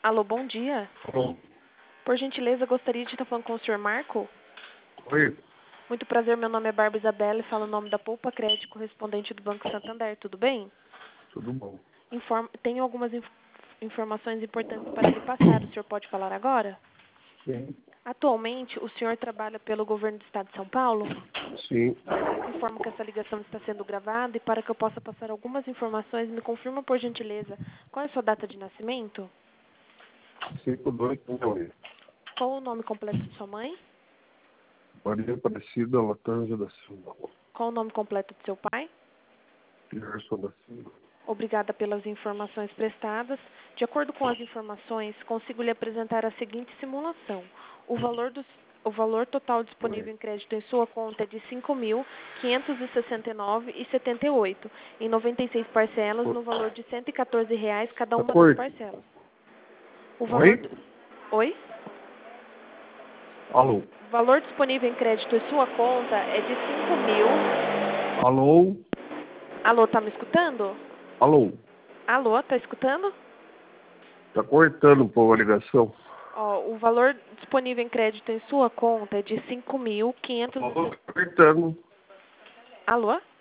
Alô, bom dia. Alô? Por gentileza, gostaria de estar falando com o senhor Marco? Oi, Muito prazer, meu nome é Bárbara Isabela e falo o nome da Poupa Crédito, correspondente do Banco Santander. Tudo bem? tudo bom? Tenho algumas informações importantes para lhe passar. O senhor pode falar agora? Sim, Atualmente, o senhor trabalha pelo governo do estado de São Paulo? sim. Informo que essa ligação está sendo gravada e para que eu possa passar algumas informações, me confirma, por gentileza, qual é a sua data de nascimento? 5238. Qual o nome completo de sua mãe? Maria Aparecida Latanja da Silva. Qual o nome completo de seu pai? Gerson da Silva. Obrigada pelas informações prestadas. De acordo com as informações, consigo lhe apresentar a seguinte simulação. O valor total disponível em crédito em sua conta é de R$ 5.569,78, em 96 parcelas, no valor de R$ 114 cada uma das Oi? parcelas. O valor... Oi? Oi? Alô? O valor disponível em crédito em sua conta é de 5 mil... Alô? Alô, tá me escutando? Alô? Alô, tá escutando? Tá cortando um pouco a ligação. Ó, o valor disponível em crédito em sua conta é de 5.500... Alô? Tá cortando. Alô?